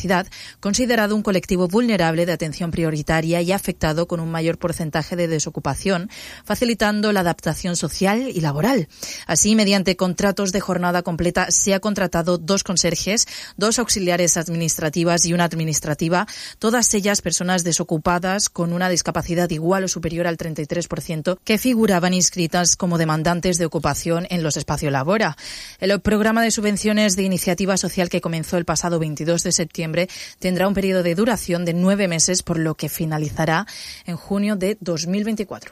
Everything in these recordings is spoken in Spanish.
discapacidad, considerado un colectivo vulnerable de atención prioritaria y afectado con un mayor porcentaje de desocupación, facilitando la adaptación social y laboral. Así, mediante contratos de jornada completa, se ha contratado 2 conserjes, 2 auxiliares administrativas y una administrativa, todas ellas personas desocupadas con una discapacidad igual o superior al 33%, que figuraban inscritas como demandantes de ocupación en los espacios Labora. El programa de subvenciones de iniciativa social, que comenzó el pasado 22 de septiembre, tendrá un periodo de duración de 9 meses, por lo que finalizará en junio de 2024.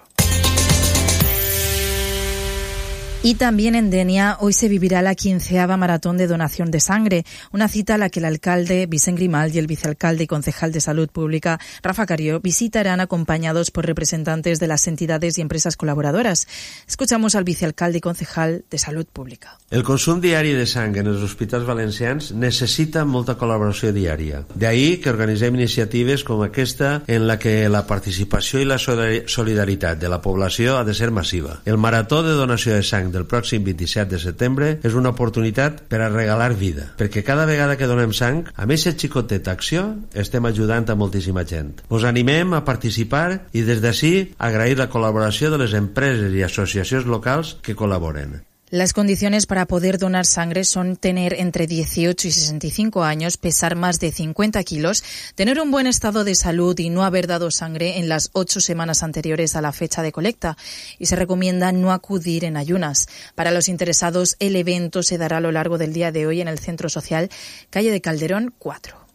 Y también en Denia hoy se vivirá la 15ª maratón de donación de sangre, una cita a la que el alcalde Vicent Grimal y el vicealcalde y concejal de Salud Pública Rafa Carió visitarán acompañados por representantes de las entidades y empresas colaboradoras. Escuchamos al vicealcalde y concejal de Salud Pública. El consum diari de sang en els hospitals valencians necessita molta col·laboració diària. D'ahí que organitzem iniciatives com aquesta en la que la participació i la solidaritat de la població ha de ser massiva. El marató de donació de sang del pròxim 27 de setembre és una oportunitat per a regalar vida, perquè cada vegada que donem sang, a més de xicoteta acció, estem ajudant a moltíssima gent. Us animem a participar i des d'ací agrair la col·laboració de les empreses i associacions locals que col·laboren. Las condiciones para poder donar sangre son tener entre 18 y 65 años, pesar más de 50 kilos, tener un buen estado de salud y no haber dado sangre en las 8 semanas anteriores a la fecha de colecta. Y se recomienda no acudir en ayunas. Para los interesados, el evento se dará a lo largo del día de hoy en el Centro Social, calle de Calderón 4.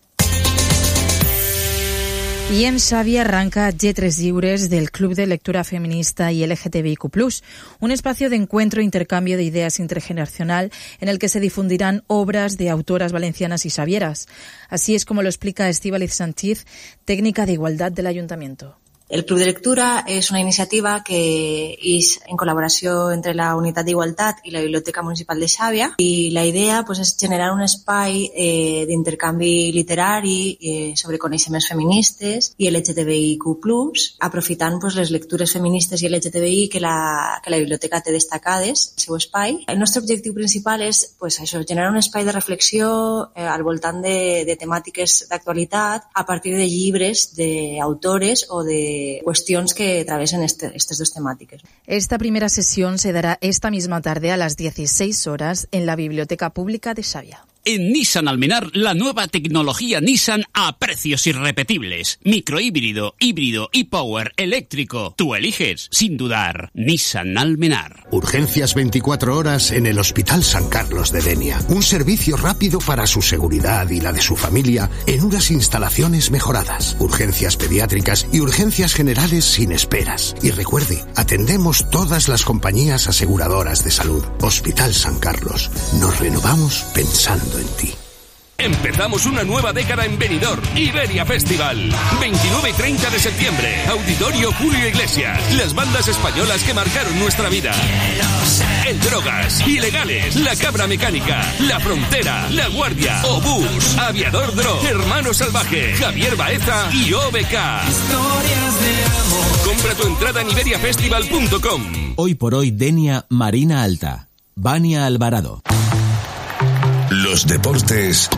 Y en Xàbia arranca Lletres Lliures del Club de Lectura Feminista y LGTBIQ+, un espacio de encuentro e intercambio de ideas intergeneracional en el que se difundirán obras de autoras valencianas y xavieras. Así es como lo explica Estíbaliz Sanchiz, técnica de igualdad del Ayuntamiento. El Club de Lectura és una iniciativa que és en col·laboració entre la Unitat d'Igualtat i la Biblioteca Municipal de Xàbia, i la idea és generar un espai d'intercanvi literari sobre coneixements feministes i LGTBIQ+, aprofitant les lectures feministes i LGTBI que la biblioteca té destacades al seu espai. El nostre objectiu principal és això, generar un espai de reflexió al voltant de temàtiques d'actualitat a partir de llibres d'autores o de cuestiones que atravesan estas 2 temáticas. Esta primera sesión se dará esta misma tarde a las 16 horas en la Biblioteca Pública de Xàbia. En Nissan Almenar, la nueva tecnología Nissan a precios irrepetibles. Microhíbrido, híbrido y power eléctrico. Tú eliges, sin dudar. Nissan Almenar. Urgencias 24 horas en el Hospital San Carlos de Denia. Un servicio rápido para su seguridad y la de su familia en unas instalaciones mejoradas. Urgencias pediátricas y urgencias generales sin esperas. Y recuerde, atendemos todas las compañías aseguradoras de salud. Hospital San Carlos. Nos renovamos pensando en ti. Empezamos una nueva década en Benidorm, Iberia Festival. 29 y 30 de septiembre, Auditorio Julio Iglesias. Las bandas españolas que marcaron nuestra vida. El Drogas, Ilegales, La Cabra Mecánica, La Frontera, La Guardia, Obús, Aviador Dro, Hermano Salvaje, Javier Baeza y OBK. Compra tu entrada en iberiafestival.com. Hoy por hoy, Denia, Marina Alta. Vania Alvarado. Los deportes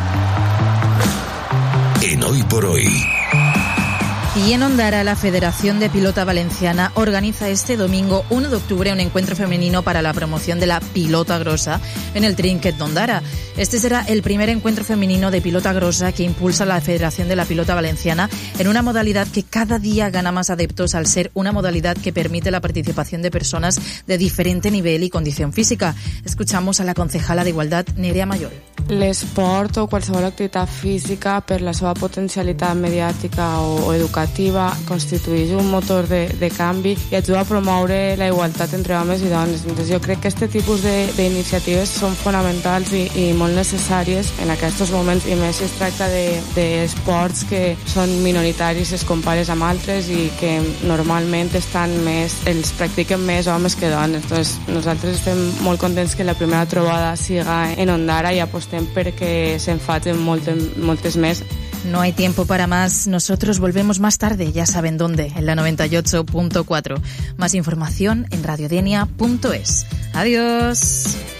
en Hoy por Hoy. Y en Ondara, la Federación de Pilota Valenciana organiza este domingo 1 de octubre un encuentro femenino para la promoción de la pilota grosa en el Trinquet d'Ondara. Este será el primer encuentro femenino de pilota grosa que impulsa la Federación de la Pilota Valenciana en una modalidad que cada día gana más adeptos al ser una modalidad que permite la participación de personas de diferente nivel y condición física. Escuchamos a la concejala de Igualdad, Nerea Mayol. L'esport o qualsevol activitat física, per la seva potencialitat mediàtica o educativa, constitueix un motor de canvi i ajuda a promoure la igualtat entre homes i dones. Entonces, jo crec que aquest tipus d'iniciatives són fonamentals i molt necessàries en aquests moments, i més si es tracta d'esports que són minoritaris, es compares amb altres i que normalment els practiquen més homes que dones. Entonces, nosaltres estem molt contents que la primera trobada siga en Ondara i apostem perquè se'n facin moltes més. No hay tiempo para más. Nosotros volvemos más tarde, ya saben dónde, en la 98.4. Más información en radiodenia.es. Adiós.